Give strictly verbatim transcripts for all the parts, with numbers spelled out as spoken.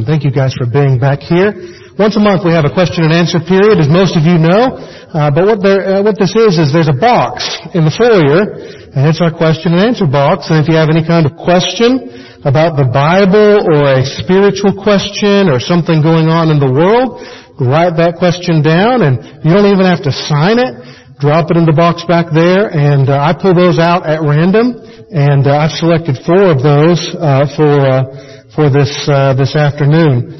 Thank you guys for being back here. Once a month we have a question and answer period, as most of you know. Uh, but what, there, uh, what this is, is there's a box in the foyer, and it's our question and answer box. And if you have any kind of question about the Bible or a spiritual question or something going on in the world, write that question down, and you don't even have to sign it. Drop it in the box back there, and uh, I pull those out at random, and uh, I've selected four of those uh, for uh, for this uh, this afternoon.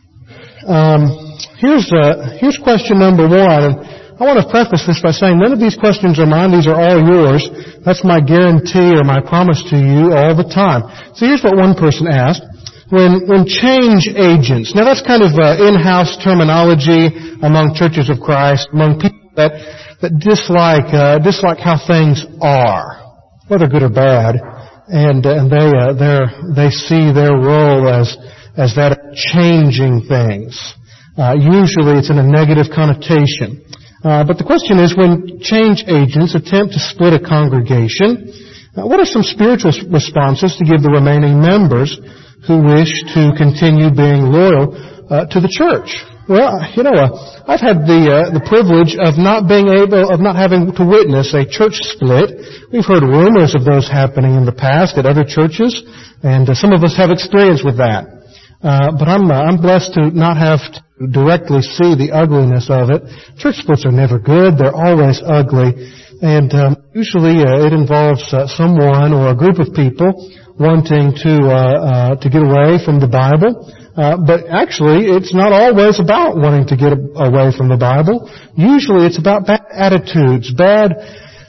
Um, here's uh, here's question number one, and I want to preface this by saying none of these questions are mine; these are all yours. That's my guarantee or my promise to you all the time. So here's what one person asked. When, when change agents, now that's kind of uh, in-house terminology among churches of Christ, among people that, that dislike, uh, dislike how things are, whether good or bad, and, uh, and they, uh, they're, they see their role as, as that of changing things. Uh, usually it's in a negative connotation. Uh, but the question is, when change agents attempt to split a congregation, uh, what are some spiritual responses to give the remaining members who wish to continue being loyal uh, to the church? Well, you know, uh, I've had the uh, the privilege of not being able, of not having to witness a church split. We've heard rumors of those happening in the past at other churches, and uh, some of us have experience with that. Uh, but I'm uh, I'm blessed to not have to directly see the ugliness of it. Church splits are never good; they're always ugly, and um, usually uh, it involves uh, someone or a group of people wanting to uh, uh, to get away from the Bible. Uh, but actually, it's not always about wanting to get away from the Bible. Usually it's about bad attitudes, bad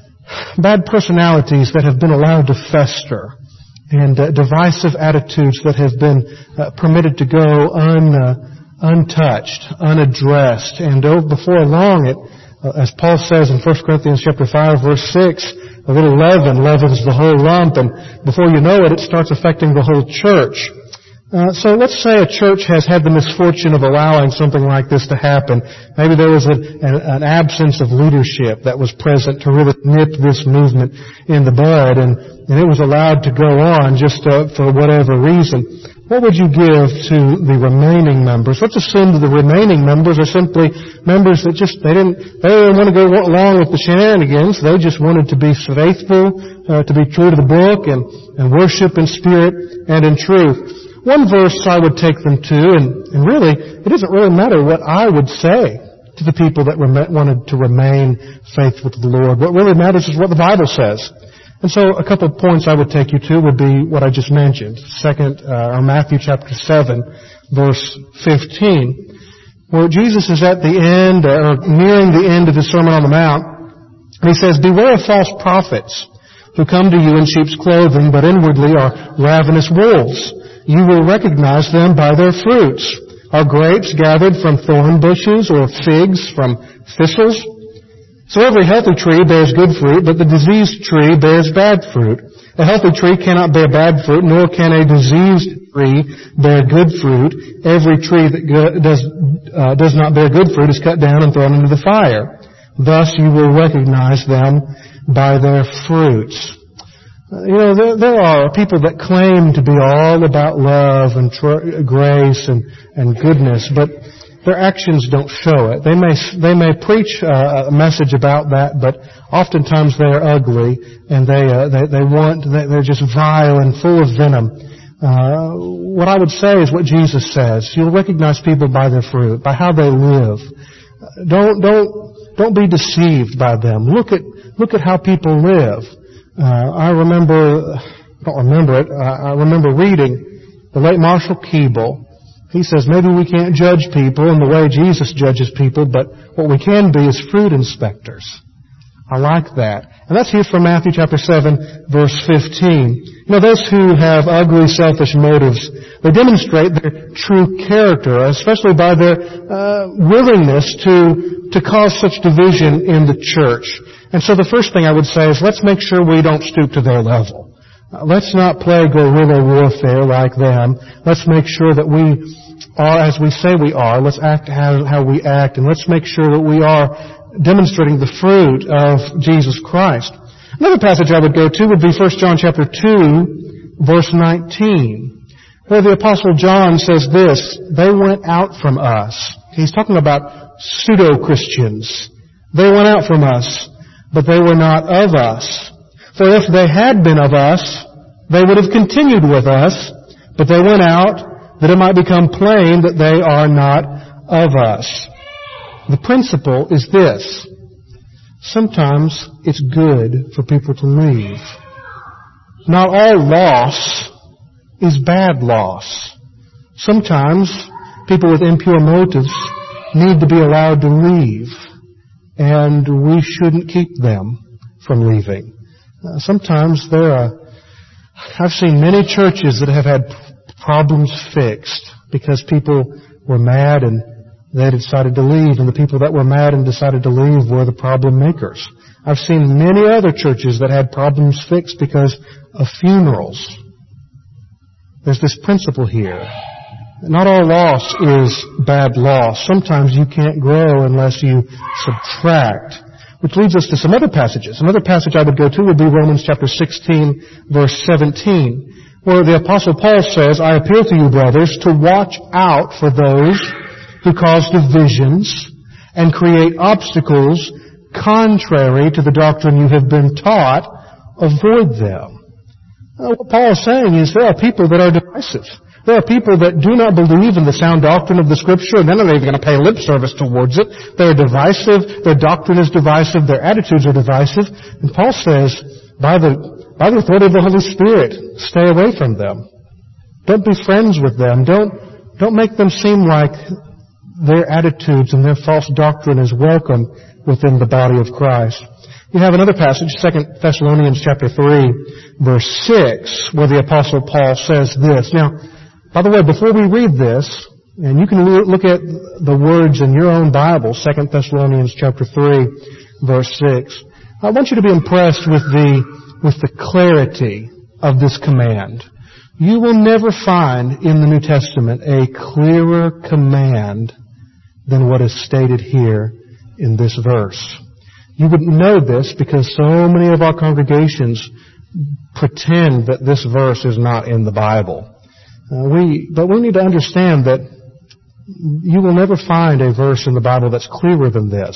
bad personalities that have been allowed to fester, and uh, divisive attitudes that have been uh, permitted to go un, uh, untouched, unaddressed. And oh, before long, it, uh, as Paul says in First Corinthians chapter five, verse six, a little leaven leavens the whole lump, and before you know it, it starts affecting the whole church. Uh, so let's say a church has had the misfortune of allowing something like this to happen. Maybe there was a, an, an absence of leadership that was present to really nip this movement in the bud, and, and it was allowed to go on just uh, for whatever reason. What would you give to the remaining members? Let's assume that the remaining members are simply members that just, they didn't, they didn't want to go along with the shenanigans. They just wanted to be faithful, uh, to be true to the book and, and worship in spirit and in truth. One verse I would take them to, and, and really, it doesn't really matter what I would say to the people that rem- wanted to remain faithful to the Lord. What really matters is what the Bible says. And so a couple of points I would take you to would be what I just mentioned. Second, uh, or Matthew chapter seven, verse fifteen, where Jesus is at the end, or nearing the end of his Sermon on the Mount, and he says, "Beware of false prophets who come to you in sheep's clothing, but inwardly are ravenous wolves. You will recognize them by their fruits. Are grapes gathered from thorn bushes, or figs from thistles? So every healthy tree bears good fruit, but the diseased tree bears bad fruit. A healthy tree cannot bear bad fruit, nor can a diseased tree bear good fruit. Every tree that go- does uh, does not bear good fruit is cut down and thrown into the fire. Thus you will recognize them by their fruits." Uh, you know, there, there are people that claim to be all about love and tr- grace and, and goodness, but their actions don't show it. They may they may preach uh, a message about that, but oftentimes they are ugly, and they uh, they they want they, they're just vile and full of venom. Uh, what I would say is what Jesus says: you'll recognize people by their fruit, by how they live. Don't don't don't be deceived by them. Look at look at how people live. Uh, I remember, I don't remember it. Uh, I remember reading the late Marshall Keeble. He says maybe we can't judge people in the way Jesus judges people, but what we can be is fruit inspectors. I like that. And that's here from Matthew chapter seven, verse fifteen. You know, those who have ugly, selfish motives, they demonstrate their true character, especially by their uh, willingness to to cause such division in the church. And so the first thing I would say is let's make sure we don't stoop to their level. Uh, let's not play guerrilla warfare like them. Let's make sure that we are as we say we are. Let's act how, how we act, and let's make sure that we are demonstrating the fruit of Jesus Christ. Another passage I would go to would be First John chapter two, verse nineteen. Where the Apostle John says this, they went out from us. He's talking about pseudo-Christians. They went out from us, but they were not of us. For if they had been of us, they would have continued with us, but they went out that it might become plain that they are not of us. The principle is this. Sometimes it's good for people to leave. Not all loss is bad loss. Sometimes people with impure motives need to be allowed to leave, and we shouldn't keep them from leaving. Uh, sometimes there are, I've seen many churches that have had problems fixed because people were mad and they decided to leave, and the people that were mad and decided to leave were the problem makers. I've seen many other churches that had problems fixed because of funerals. There's this principle here. Not all loss is bad loss. Sometimes you can't grow unless you subtract. Which leads us to some other passages. Another passage I would go to would be Romans chapter sixteen, verse seventeen, where the Apostle Paul says, I appeal to you, brothers, to watch out for those who cause divisions and create obstacles contrary to the doctrine you have been taught. Avoid them. Uh, what Paul is saying is there are people that are divisive. There are people that do not believe in the sound doctrine of the Scripture, and they're not even going to pay lip service towards it. They're divisive. Their doctrine is divisive. Their attitudes are divisive. And Paul says, by the, by the authority of the Holy Spirit, stay away from them. Don't be friends with them. Don't, don't make them seem like their attitudes and their false doctrine is welcome within the body of Christ. You have another passage, Second Thessalonians chapter three, verse six, where the Apostle Paul says this. Now, by the way, before we read this, and you can look at the words in your own Bible, Second Thessalonians chapter three, verse six, I want you to be impressed with the, with the clarity of this command. You will never find in the New Testament a clearer command than what is stated here in this verse. You wouldn't know this because so many of our congregations pretend that this verse is not in the Bible. Uh, we, but we need to understand that you will never find a verse in the Bible that's clearer than this.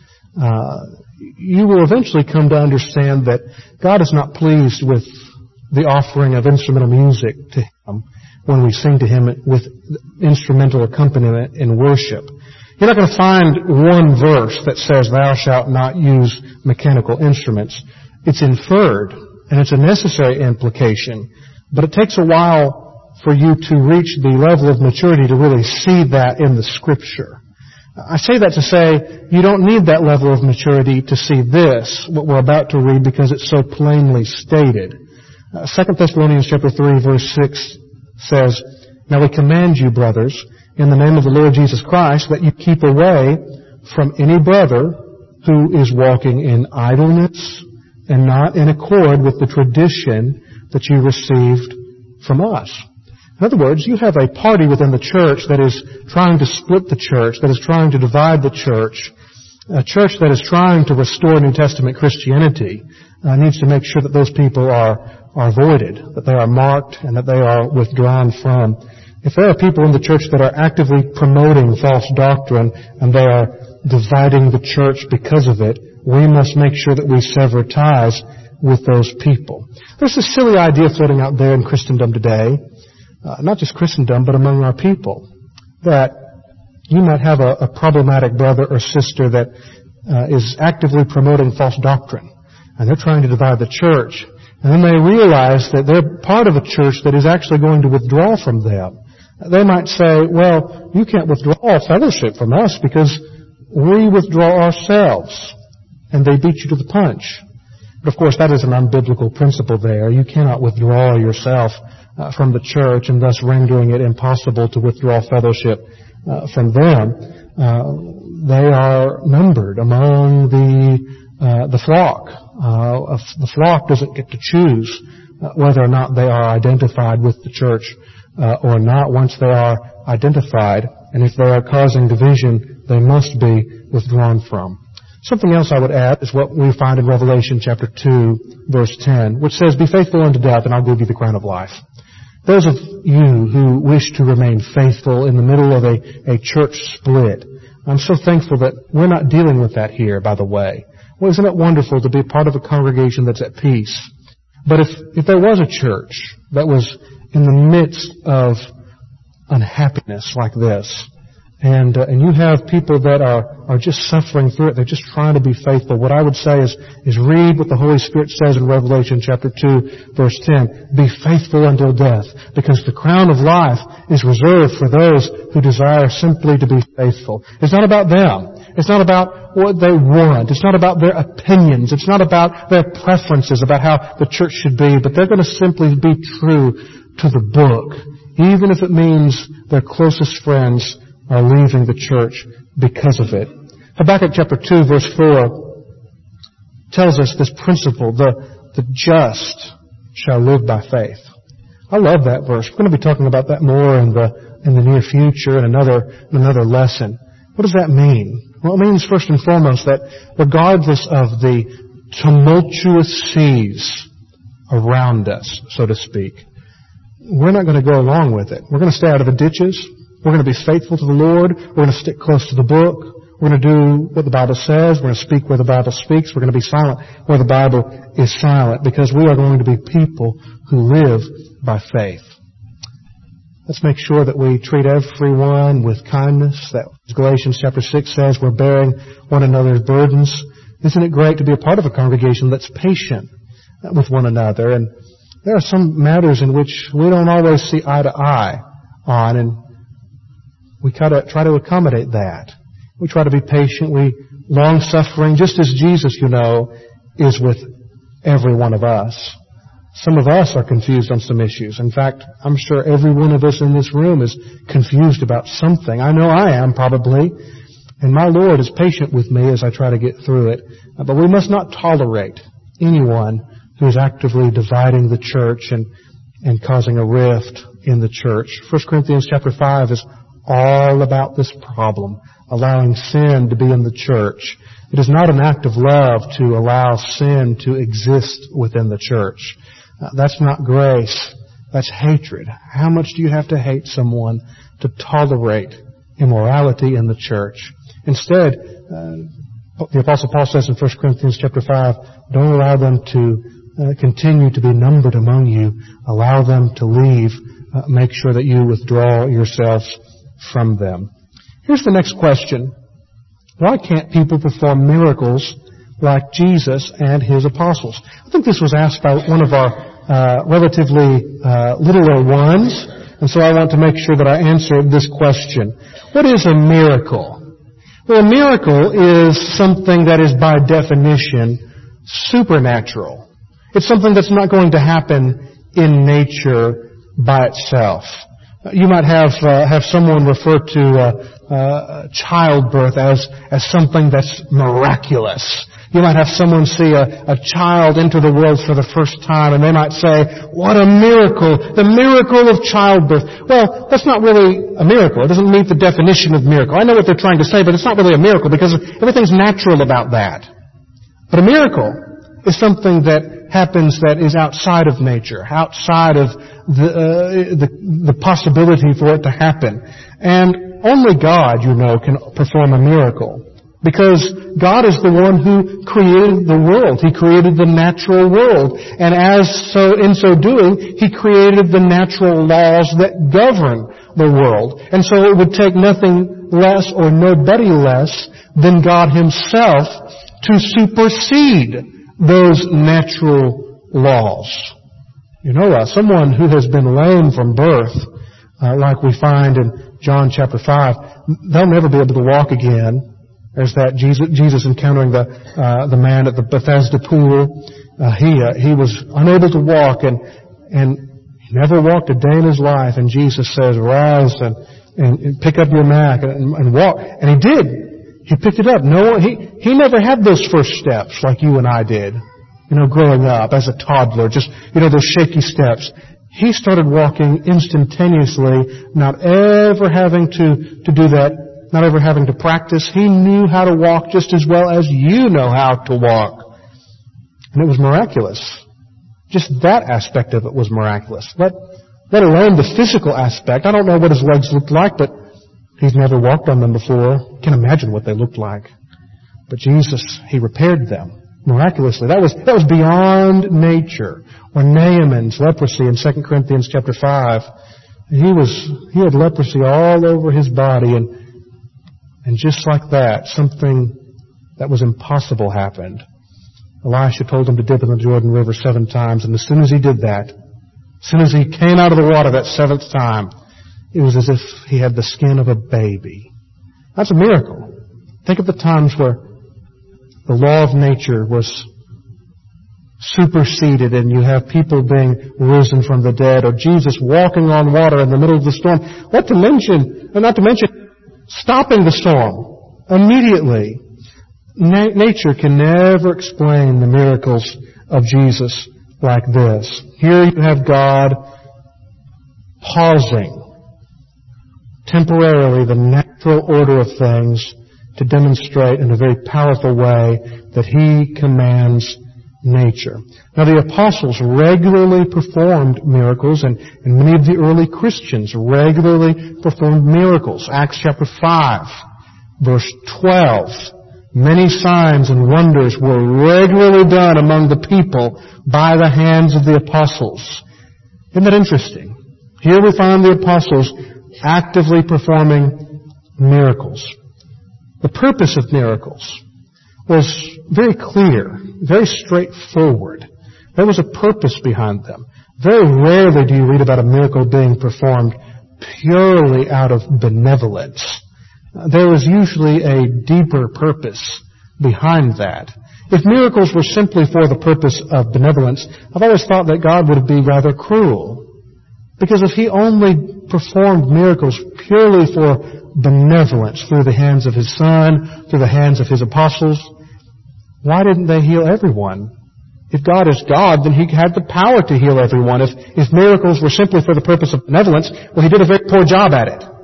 Uh, you will eventually come to understand that God is not pleased with the offering of instrumental music to Him when we sing to Him with instrumental accompaniment in worship. You're not going to find one verse that says, thou shalt not use mechanical instruments. It's inferred, and it's a necessary implication, but it takes a while for you to reach the level of maturity to really see that in the Scripture. I say that to say you don't need that level of maturity to see this, what we're about to read, because it's so plainly stated. Uh, Second Thessalonians chapter three, verse six says, Now we command you, brothers, in the name of the Lord Jesus Christ, that you keep away from any brother who is walking in idleness and not in accord with the tradition that you received from us. In other words, you have a party within the church that is trying to split the church, that is trying to divide the church. A church that is trying to restore New Testament Christianity uh, needs to make sure that those people are, are avoided, that they are marked, and that they are withdrawn from. If there are people in the church that are actively promoting false doctrine and they are dividing the church because of it, we must make sure that we sever ties with those people. There's this silly idea floating out there in Christendom today, uh, not just Christendom, but among our people, that you might have a, a problematic brother or sister that uh, is actively promoting false doctrine, and they're trying to divide the church, and then they realize that they're part of a church that is actually going to withdraw from them. They might say, well, you can't withdraw fellowship from us because we withdraw ourselves, and they beat you to the punch. But of course, that is an unbiblical principle there. You cannot withdraw yourself uh, from the church and thus rendering it impossible to withdraw fellowship uh, from them. Uh, they are numbered among the uh, the flock. Uh, the flock doesn't get to choose uh, whether or not they are identified with the church uh, or not. Once they are identified, and if they are causing division, they must be withdrawn from. Something else I would add is what we find in Revelation chapter two, verse ten, which says, Be faithful unto death, and I'll give you the crown of life. Those of you who wish to remain faithful in the middle of a, a church split, I'm so thankful that we're not dealing with that here, by the way. Well, isn't it wonderful to be part of a congregation that's at peace? But if, if there was a church that was in the midst of unhappiness like this, and uh, and you have people that are, are just suffering through it, they're just trying to be faithful, what I would say is, is read what the Holy Spirit says in Revelation chapter two, verse ten. Be faithful until death, because the crown of life is reserved for those who desire simply to be faithful. It's not about them. It's not about what they want. It's not about their opinions. It's not about their preferences about how the church should be, but they're going to simply be true to the book, even if it means their closest friends are leaving the church because of it. Habakkuk chapter two, verse four tells us this principle, the, the just shall live by faith. I love that verse. We're going to be talking about that more in the, in the near future in another, in another lesson. What does that mean? Well, it means first and foremost that regardless of the tumultuous seas around us, so to speak, we're not going to go along with it. We're going to stay out of the ditches. We're going to be faithful to the Lord. We're going to stick close to the book. We're going to do what the Bible says. We're going to speak where the Bible speaks. We're going to be silent where the Bible is silent, because we are going to be people who live by faith. Let's make sure that we treat everyone with kindness. That Galatians chapter six says we're bearing one another's burdens. Isn't it great to be a part of a congregation that's patient with one another? And there are some matters in which we don't always see eye to eye on, and we try to, try to accommodate that. We try to be patient. We long-suffering, just as Jesus, you know, is with every one of us. Some of us are confused on some issues. In fact, I'm sure every one of us in this room is confused about something. I know I am, probably. And my Lord is patient with me as I try to get through it. But we must not tolerate anyone who is actively dividing the church and, and causing a rift in the church. First Corinthians chapter five is all about this problem, allowing sin to be in the church. It is not an act of love to allow sin to exist within the church. Uh, that's not grace. That's hatred. How much do you have to hate someone to tolerate immorality in the church? Instead, uh, the Apostle Paul says in First Corinthians chapter five, don't allow them to uh, continue to be numbered among you. Allow them to leave. Uh, make sure that you withdraw yourselves from them. Here's the next question. Why can't people perform miracles like Jesus and His apostles? I think this was asked by one of our uh, relatively uh, littler ones, and so I want to make sure that I answer this question. What is a miracle? Well, a miracle is something that is by definition supernatural. It's something that's not going to happen in nature by itself. You might have uh, have someone refer to uh, uh, childbirth as as something that's miraculous. You might have someone see a, a child enter the world for the first time, and they might say, "What a miracle! The miracle of childbirth." Well, that's not really a miracle. It doesn't meet the definition of miracle. I know what they're trying to say, but it's not really a miracle because everything's natural about that. But a miracle is something that happens that is outside of nature, outside of the, uh, the the possibility for it to happen. And only God, you know, can perform a miracle. Because God is the one who created the world. He created the natural world. And as so, in so doing, He created the natural laws that govern the world. And so it would take nothing less or nobody less than God Himself to supersede those natural laws. You know, uh, someone who has been lame from birth, uh, like we find in John chapter five, they'll never be able to walk again. There's that Jesus, Jesus encountering the uh, the man at the Bethesda pool. Uh, he uh, he was unable to walk, and and he never walked a day in his life. And Jesus says, "Rise and and, and pick up your mat and, and walk." And he did. He picked it up. No, he he never had those first steps like you and I did. You know, growing up as a toddler, just you know those shaky steps. He started walking instantaneously, not ever having to to do that. Not ever having to practice. He knew how to walk just as well as you know how to walk. And it was miraculous. Just that aspect of it was miraculous. Let, let alone the physical aspect. I don't know what his legs looked like, but he's never walked on them before. Can't imagine what they looked like. But Jesus, He repaired them miraculously. That was, that was beyond nature. Or Naaman's leprosy in Second Corinthians chapter five. He was, he had leprosy all over his body, and, and just like that, something that was impossible happened. Elisha told him to dip in the Jordan River seven times, and as soon as he did that, as soon as he came out of the water that seventh time, it was as if he had the skin of a baby. That's a miracle. Think of the times where the law of nature was superseded and you have people being risen from the dead, or Jesus walking on water in the middle of the storm. What to mention, or not to mention, stopping the storm immediately. Na- nature can never explain the miracles of Jesus like this. Here you have God pausing temporarily the natural order of things to demonstrate in a very powerful way that He commands nature. Now the apostles regularly performed miracles, and, and many of the early Christians regularly performed miracles. Acts chapter five, verse twelve. Many signs and wonders were regularly done among the people by the hands of the apostles. Isn't that interesting? Here we find the apostles actively performing miracles. The purpose of miracles was very clear, very straightforward. There was a purpose behind them. Very rarely do you read about a miracle being performed purely out of benevolence. There was usually a deeper purpose behind that. If miracles were simply for the purpose of benevolence, I've always thought that God would be rather cruel. Because if He only performed miracles purely for benevolence through the hands of His Son, through the hands of His apostles, why didn't they heal everyone? If God is God, then He had the power to heal everyone. If, if miracles were simply for the purpose of benevolence, well, He did a very poor job at it.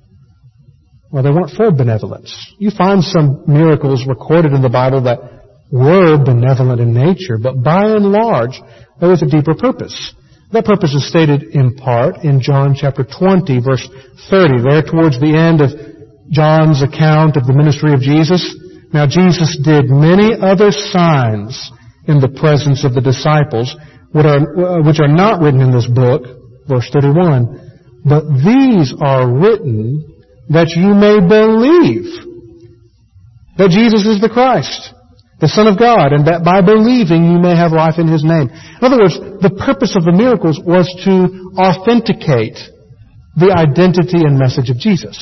Well, they weren't for benevolence. You find some miracles recorded in the Bible that were benevolent in nature, but by and large, there was a deeper purpose. That purpose is stated in part in John chapter twenty, verse thirty. There towards the end of John's account of the ministry of Jesus. Now Jesus did many other signs in the presence of the disciples, which are, which are not written in this book, verse thirty-one. But these are written that you may believe that Jesus is the Christ, the Son of God, and that by believing you may have life in His name. In other words, the purpose of the miracles was to authenticate the identity and message of Jesus.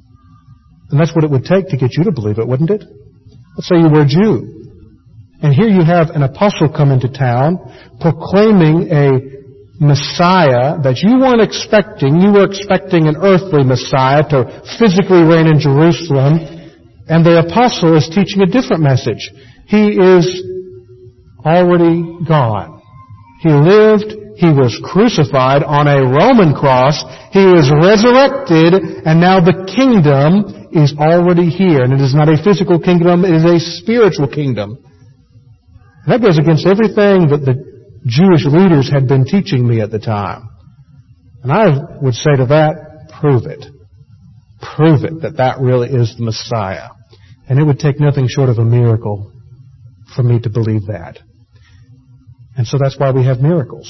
And that's what it would take to get you to believe it, wouldn't it? Let's say you were a Jew. And here you have an apostle come into town proclaiming a Messiah that you weren't expecting. You were expecting an earthly Messiah to physically reign in Jerusalem. And the apostle is teaching a different message. He is already gone. He lived, He was crucified on a Roman cross, He was resurrected, and now the kingdom is already here. And it is not a physical kingdom, it is a spiritual kingdom. And that goes against everything that the Jewish leaders had been teaching me at the time. And I would say to that, prove it. Prove it that that really is the Messiah. And it would take nothing short of a miracle for me to believe that. And so that's why we have miracles.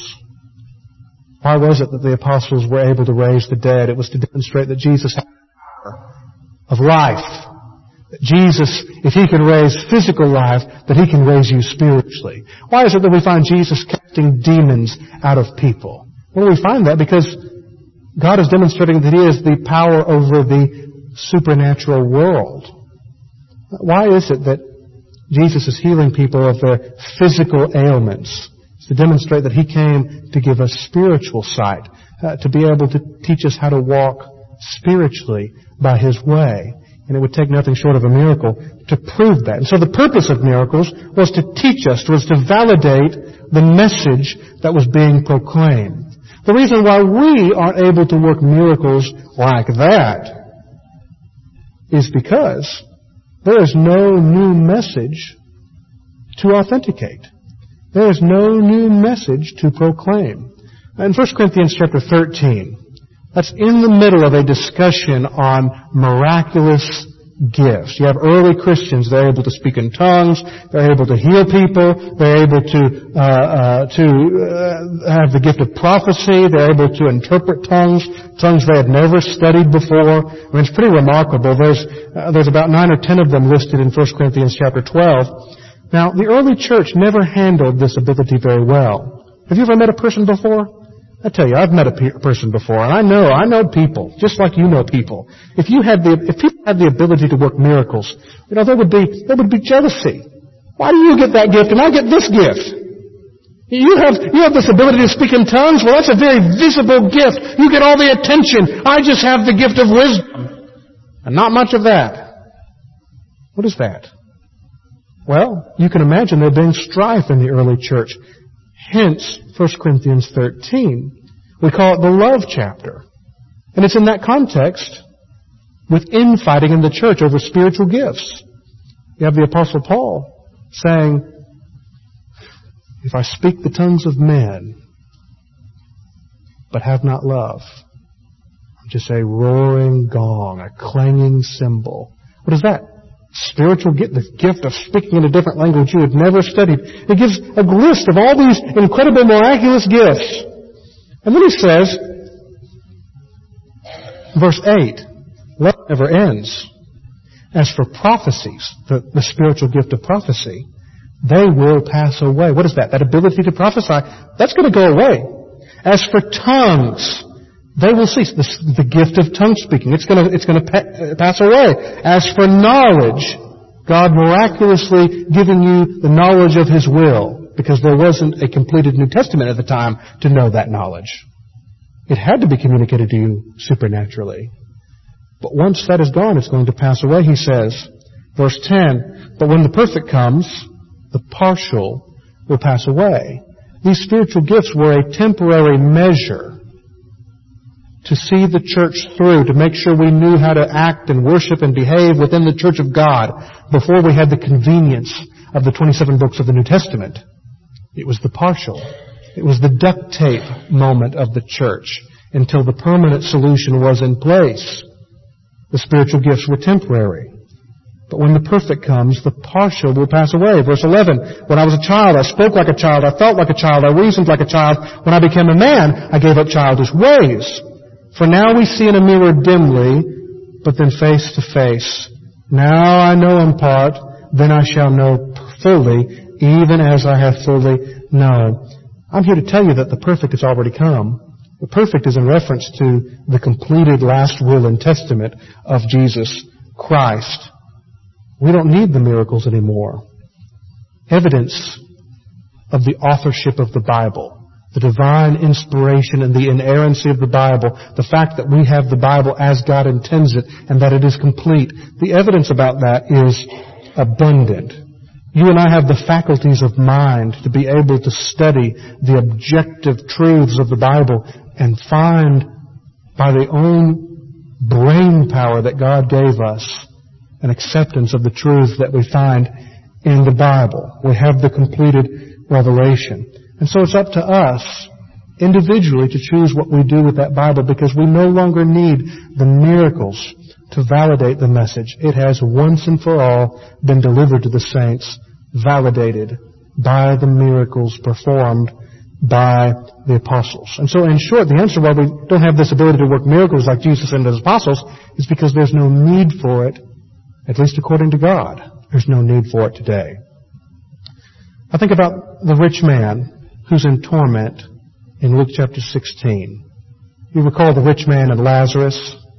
Why was it that the apostles were able to raise the dead? It was to demonstrate that Jesus had the power of life. That Jesus, if He can raise physical life, that He can raise you spiritually. Why is it that we find Jesus casting demons out of people? Well, we find that because God is demonstrating that He has the power over the supernatural world. Why is it that Jesus is healing people of their physical ailments? It's to demonstrate that He came to give us spiritual sight, uh, to be able to teach us how to walk spiritually by His way. And it would take nothing short of a miracle to prove that. And so the purpose of miracles was to teach us, was to validate the message that was being proclaimed. The reason why we aren't able to work miracles like that is because there is no new message to authenticate. There is no new message to proclaim. In First Corinthians chapter thirteen, that's in the middle of a discussion on miraculous gifts. You have early Christians, they're able to speak in tongues, they're able to heal people, they're able to uh, uh, to uh, have the gift of prophecy, they're able to interpret tongues, tongues they had never studied before. I mean, it's pretty remarkable. There's uh, there's about nine or ten of them listed in First Corinthians chapter twelve. Now, the early church never handled this ability very well. Have you ever met a person before? I tell you, I've met a pe- person before, and I know, I know people, just like you know people. If you had the, if people had the ability to work miracles, you know, there would be, there would be jealousy. Why do you get that gift and I get this gift? You have, you have this ability to speak in tongues? Well, that's a very visible gift. You get all the attention. I just have the gift of wisdom. And not much of that. What is that? Well, you can imagine there being strife in the early church. Hence, First Corinthians thirteen. We call it the love chapter. And it's in that context with infighting in the church over spiritual gifts. You have the Apostle Paul saying, if I speak the tongues of men, but have not love, I'm just a roaring gong, a clanging cymbal. What is that? Spiritual gift, the gift of speaking in a different language you had never studied. It gives a list of all these incredible, miraculous gifts. And then he says, verse eight, love never ends. As for prophecies, the, the spiritual gift of prophecy, they will pass away. What is that? That ability to prophesy, that's going to go away. As for tongues, they will cease. The, the gift of tongue speaking, it's going to, it's going to pa- pass away. As for knowledge, God miraculously giving you the knowledge of His will, because there wasn't a completed New Testament at the time to know that knowledge. It had to be communicated to you supernaturally. But once that is gone, it's going to pass away, he says. Verse ten, but when the perfect comes, the partial will pass away. These spiritual gifts were a temporary measure to see the church through, to make sure we knew how to act and worship and behave within the church of God before we had the convenience of the twenty-seven books of the New Testament. It was the partial. It was the duct tape moment of the church until the permanent solution was in place. The spiritual gifts were temporary. But when the perfect comes, the partial will pass away. Verse eleven, when I was a child, I spoke like a child, I felt like a child, I reasoned like a child. When I became a man, I gave up childish ways. For now we see in a mirror dimly, but then face to face. Now I know in part, then I shall know fully, even as I have fully known. I'm here to tell you that the perfect has already come. The perfect is in reference to the completed last will and testament of Jesus Christ. We don't need the miracles anymore. Evidence of the authorship of the Bible, the divine inspiration and the inerrancy of the Bible, the fact that we have the Bible as God intends it and that it is complete. The evidence about that is abundant. You and I have the faculties of mind to be able to study the objective truths of the Bible and find by the own brain power that God gave us an acceptance of the truths that we find in the Bible. We have the completed revelation. And so it's up to us individually to choose what we do with that Bible, because we no longer need the miracles to validate the message. It has once and for all been delivered to the saints, validated by the miracles performed by the apostles. And so in short, the answer why we don't have this ability to work miracles like Jesus and His apostles is because there's no need for it, at least according to God. There's no need for it today. I think about the rich man who's in torment in Luke chapter sixteen. You recall the rich man and Lazarus?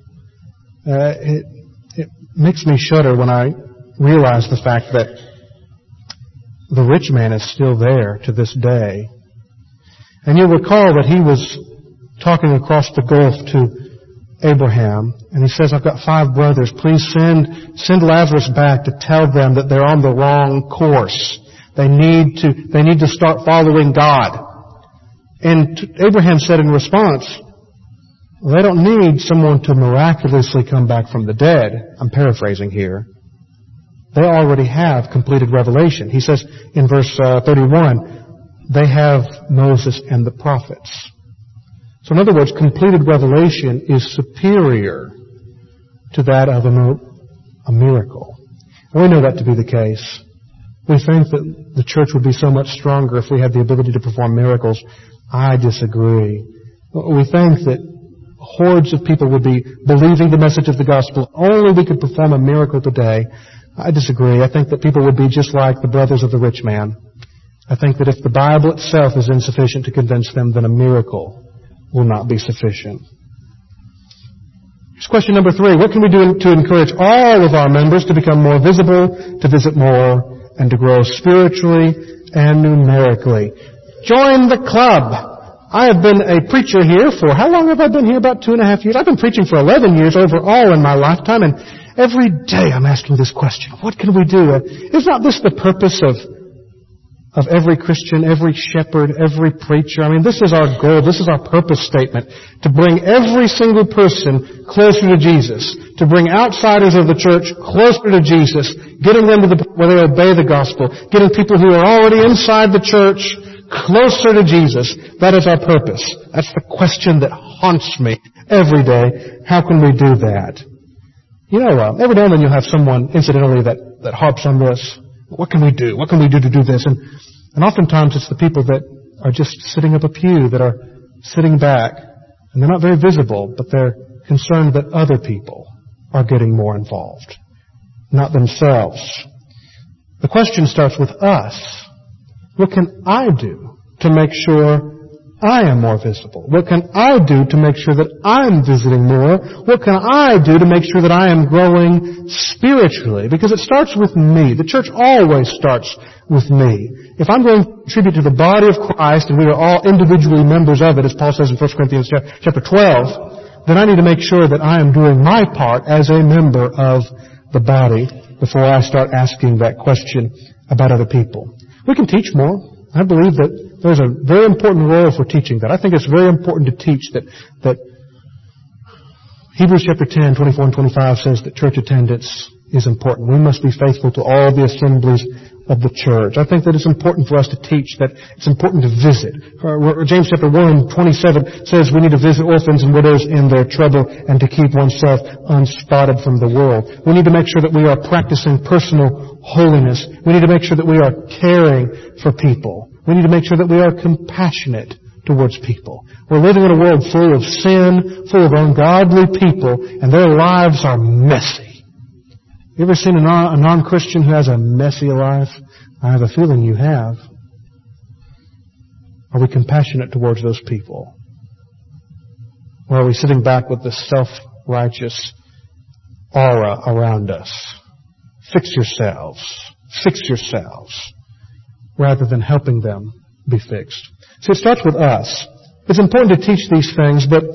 Uh, it, it makes me shudder when I realize the fact that the rich man is still there to this day. And you'll recall that he was talking across the gulf to Abraham, and he says, I've got five brothers. Please send, send Lazarus back to tell them that they're on the wrong course. They need to, they need to start following God. And Abraham said in response, well, they don't need someone to miraculously come back from the dead. I'm paraphrasing here. They already have completed revelation. He says in verse uh, thirty-one, they have Moses and the prophets. So in other words, completed revelation is superior to that of a, a miracle. And we know that to be the case. We think that the church would be so much stronger if we had the ability to perform miracles. I disagree. We think that hordes of people would be believing the message of the gospel. Only we could perform a miracle today. I disagree. I think that people would be just like the brothers of the rich man. I think that if the Bible itself is insufficient to convince them, then a miracle will not be sufficient. Here's question number three. What can we do to encourage all of our members to become more visible, to visit more, and to grow spiritually and numerically? Join the club. I have been a preacher here for, how long have I been here? About two and a half years. I've been preaching for eleven years overall in my lifetime, and every day I'm asking this question. What can we do? Is not this the purpose of of every Christian, every shepherd, every preacher? I mean, this is our goal. This is our purpose statement. To bring every single person closer to Jesus. To bring outsiders of the church closer to Jesus. Getting them to the point where they obey the gospel. Getting people who are already inside the church closer to Jesus. That is our purpose. That's the question that haunts me every day. How can we do that? You know, uh, every now and then you'll have someone, incidentally, that, that harps on this. What can we do? What can we do to do this? And, and oftentimes it's the people that are just sitting up a pew, that are sitting back, and they're not very visible, but they're concerned that other people are getting more involved, not themselves. The question starts with us. What can I do to make sure I am more visible? What can I do to make sure that I'm visiting more? What can I do to make sure that I am growing spiritually? Because it starts with me. The church always starts with me. If I'm going to contribute to the body of Christ, and we are all individually members of it, as Paul says in First Corinthians chapter twelve, then I need to make sure that I am doing my part as a member of the body before I start asking that question about other people. We can teach more. I believe that there's a very important role for teaching that. I think it's very important to teach that, that Hebrews chapter ten, twenty-four and twenty-five says that church attendance is important. We must be faithful to all the assemblies of the church. I think that it's important for us to teach that it's important to visit. James chapter one, twenty-seven says we need to visit orphans and widows in their trouble and to keep oneself unspotted from the world. We need to make sure that we are practicing personal holiness. We need to make sure that we are caring for people. We need to make sure that we are compassionate towards people. We're living in a world full of sin, full of ungodly people, and their lives are messy. You ever seen a non- a non-Christian who has a messy life? I have a feeling you have. Are we compassionate towards those people? Or are we sitting back with the self-righteous aura around us? Fix yourselves. Fix yourselves. Rather than helping them be fixed. So it starts with us. It's important to teach these things, but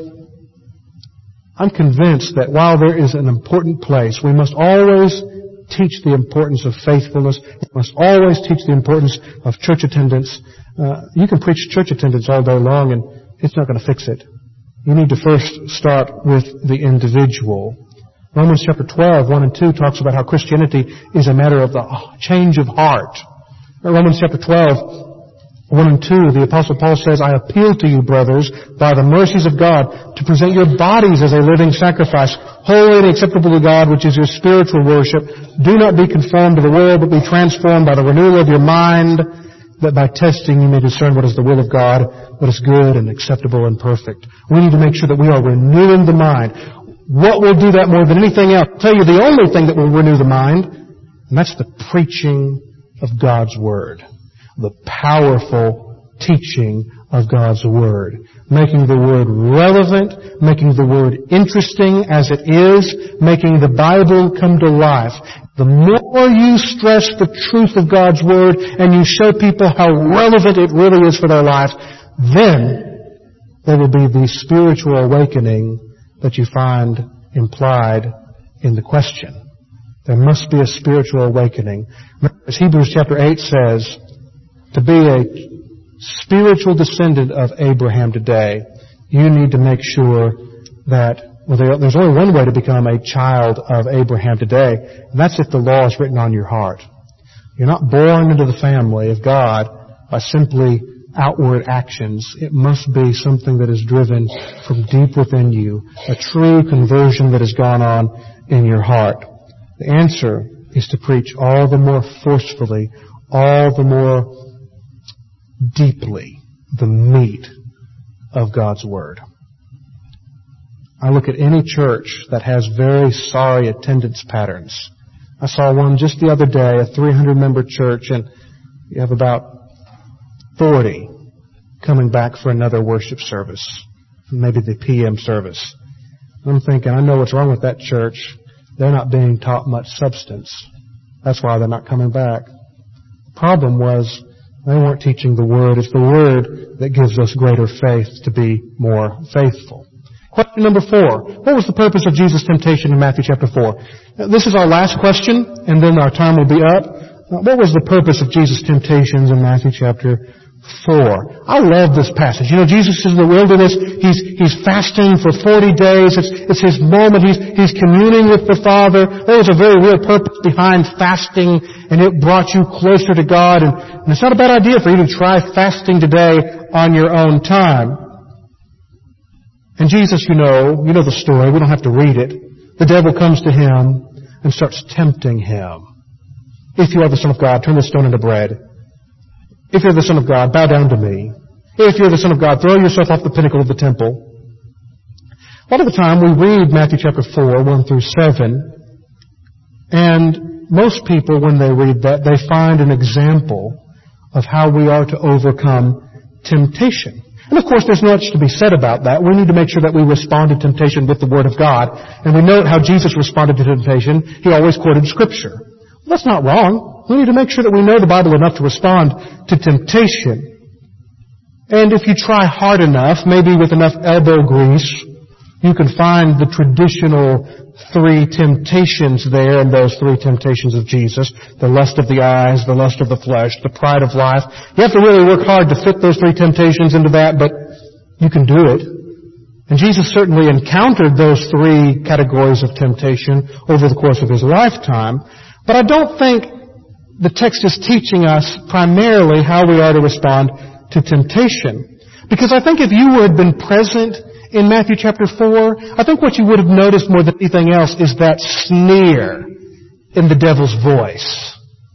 I'm convinced that while there is an important place, we must always teach the importance of faithfulness. We must always teach the importance of church attendance. Uh, you can preach church attendance all day long, and it's not going to fix it. You need to first start with the individual. Romans chapter twelve, one and two talks about how Christianity is a matter of the change of heart. Romans chapter twelve, one and two, the Apostle Paul says, I appeal to you, brothers, by the mercies of God, to present your bodies as a living sacrifice, holy and acceptable to God, which is your spiritual worship. Do not be conformed to the world, but be transformed by the renewal of your mind, that by testing you may discern what is the will of God, what is good and acceptable and perfect. We need to make sure that we are renewing the mind. What will do that more than anything else? I'll tell you the only thing that will renew the mind, and that's the preaching of God's Word. The powerful teaching of God's Word. Making the Word relevant, making the Word interesting as it is, making the Bible come to life. The more you stress the truth of God's Word and you show people how relevant it really is for their lives, then there will be the spiritual awakening that you find implied in the question. There must be a spiritual awakening. As Hebrews chapter eight says, to be a spiritual descendant of Abraham today, you need to make sure that, well, there, there's only one way to become a child of Abraham today, and that's if the law is written on your heart. You're not born into the family of God by simply outward actions. It must be something that is driven from deep within you, a true conversion that has gone on in your heart. The answer is to preach all the more forcefully, all the more deeply, the meat of God's Word. I look at any church that has very sorry attendance patterns. I saw one just the other day, a three hundred member church, and you have about forty coming back for another worship service, maybe the P M service. I'm thinking, I know what's wrong with that church. They're not being taught much substance. That's why they're not coming back. The problem was they weren't teaching the Word. It's the Word that gives us greater faith to be more faithful. Question number four. What was the purpose of Jesus' temptation in Matthew chapter four? Now, this is our last question, and then our time will be up. Uh, what was the purpose of Jesus' temptations in Matthew chapter four? I love this passage. You know, Jesus is in the wilderness. He's, he's fasting for forty days. It's, it's his moment. He's, he's communing with the Father. There was a very real purpose behind fasting, and it brought you closer to God. And, and it's not a bad idea for you to try fasting today on your own time. And Jesus, you know, you know the story. We don't have to read it. The devil comes to him and starts tempting him. If you are the Son of God, turn this stone into bread. If you're the Son of God, bow down to me. If you're the Son of God, throw yourself off the pinnacle of the temple. A lot of the time we read Matthew chapter four, one through seven, and most people, when they read that, they find an example of how we are to overcome temptation. And of course, there's much to be said about that. We need to make sure that we respond to temptation with the Word of God. And we know how Jesus responded to temptation. He always quoted Scripture. Well, that's not wrong. We need to make sure that we know the Bible enough to respond to temptation. And if you try hard enough, maybe with enough elbow grease, you can find the traditional three temptations there in those three temptations of Jesus. The lust of the eyes, the lust of the flesh, the pride of life. You have to really work hard to fit those three temptations into that, but you can do it. And Jesus certainly encountered those three categories of temptation over the course of his lifetime. But I don't think the text is teaching us primarily how we are to respond to temptation. Because I think if you had been present in Matthew chapter four, I think what you would have noticed more than anything else is that sneer in the devil's voice.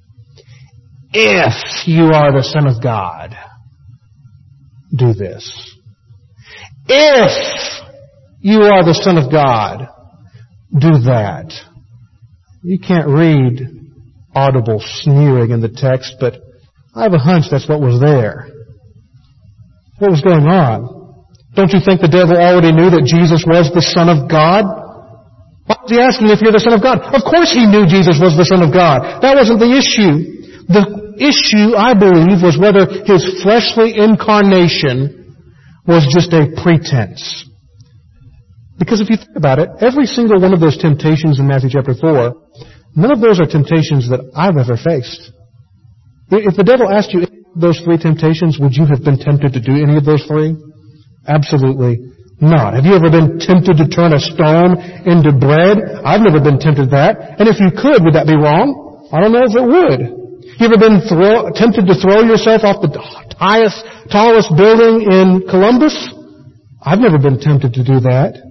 If you are the Son of God, do this. If you are the Son of God, do that. You can't read audible sneering in the text, but I have a hunch that's what was there. What was going on? Don't you think the devil already knew that Jesus was the Son of God? Why was he asking if you're the Son of God? Of course he knew Jesus was the Son of God. That wasn't the issue. The issue, I believe, was whether his fleshly incarnation was just a pretense. Because if you think about it, every single one of those temptations in Matthew chapter four, none of those are temptations that I've ever faced. If the devil asked you those three temptations, would you have been tempted to do any of those three? Absolutely not. Have you ever been tempted to turn a stone into bread? I've never been tempted to that. And if you could, would that be wrong? I don't know if it would. You ever been throw, tempted to throw yourself off the highest, tallest building in Columbus? I've never been tempted to do that.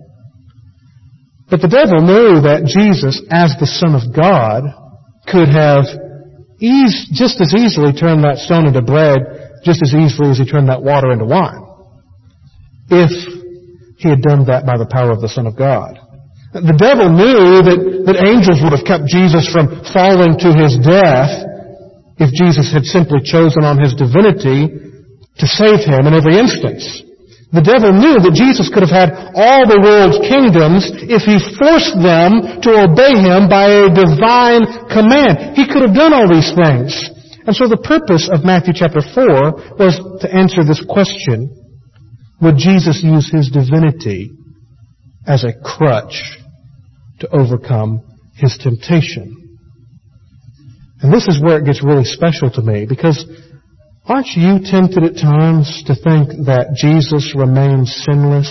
But the devil knew that Jesus, as the Son of God, could have ease, just as easily turned that stone into bread, just as easily as he turned that water into wine, if he had done that by the power of the Son of God. The devil knew that, that angels would have kept Jesus from falling to his death if Jesus had simply chosen on his divinity to save him in every instance. The devil knew that Jesus could have had all the world's kingdoms if he forced them to obey him by a divine command. He could have done all these things. And so the purpose of Matthew chapter four was to answer this question: would Jesus use his divinity as a crutch to overcome his temptation? And this is where it gets really special to me, because aren't you tempted at times to think that Jesus remained sinless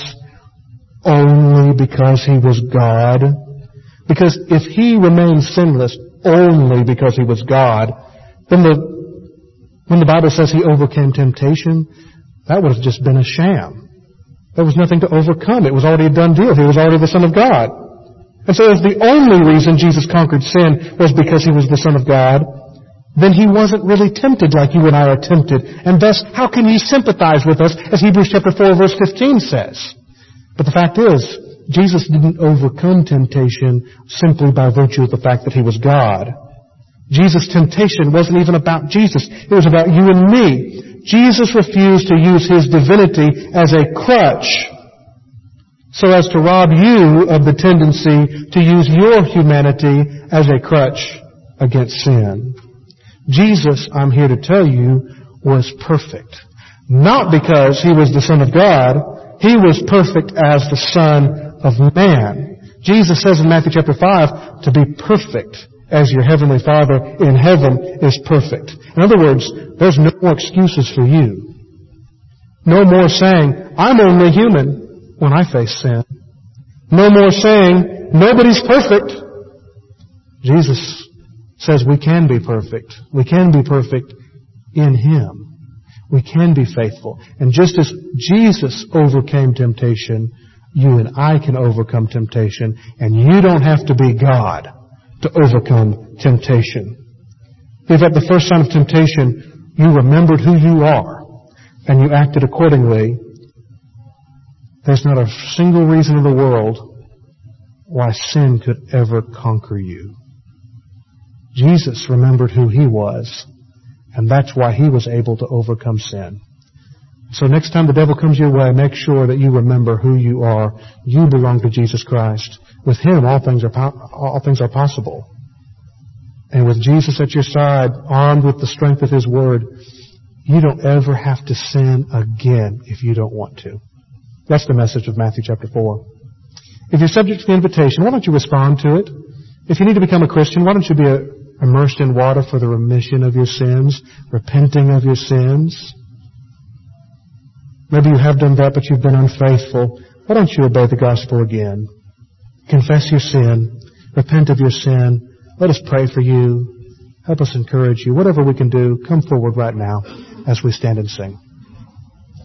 only because he was God? Because if he remained sinless only because he was God, then the, when the Bible says he overcame temptation, that would have just been a sham. There was nothing to overcome. It was already a done deal. He was already the Son of God. And so if the only reason Jesus conquered sin was because He was the Son of God, then He wasn't really tempted like you and I are tempted. And thus, how can He sympathize with us, as Hebrews chapter four verse fifteen says? But the fact is, Jesus didn't overcome temptation simply by virtue of the fact that He was God. Jesus' temptation wasn't even about Jesus. It was about you and me. Jesus refused to use His divinity as a crutch so as to rob you of the tendency to use your humanity as a crutch against sin. Jesus, I'm here to tell you, was perfect. Not because He was the Son of God. He was perfect as the Son of man. Jesus says in Matthew chapter five to be perfect as your heavenly Father in heaven is perfect. In other words, there's no more excuses for you. No more saying, I'm only human when I face sin. No more saying, nobody's perfect. Jesus says we can be perfect. We can be perfect in Him. We can be faithful. And just as Jesus overcame temptation, you and I can overcome temptation. And you don't have to be God to overcome temptation. If at the first sign of temptation you remembered who you are and you acted accordingly, there's not a single reason in the world why sin could ever conquer you. Jesus remembered who He was, and that's why He was able to overcome sin. So next time the devil comes your way, make sure that you remember who you are. You belong to Jesus Christ. With Him, all things are po- all things are possible. And with Jesus at your side, armed with the strength of His Word, you don't ever have to sin again if you don't want to. That's the message of Matthew chapter four. If you're subject to the invitation, why don't you respond to it? If you need to become a Christian, why don't you be immersed in water for the remission of your sins, repenting of your sins? Maybe you have done that, but you've been unfaithful. Why don't you obey the gospel again? Confess your sin. Repent of your sin. Let us pray for you. Help us encourage you. Whatever we can do, come forward right now as we stand and sing.